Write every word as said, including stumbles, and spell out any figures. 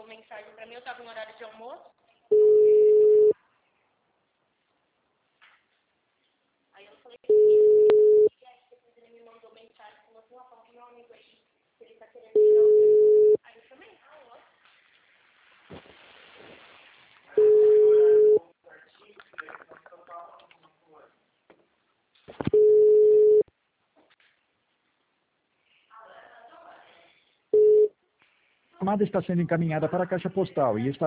mensagem pra mim, eu tava no horário de almoço. Aí eu falei, e aí depois ele me mandou mensagem, falou assim, ó, fala pro meu amigo aí, se ele tá querendo tirar o... Aí eu também, ah, ó. A chamada está sendo encaminhada para a caixa postal e está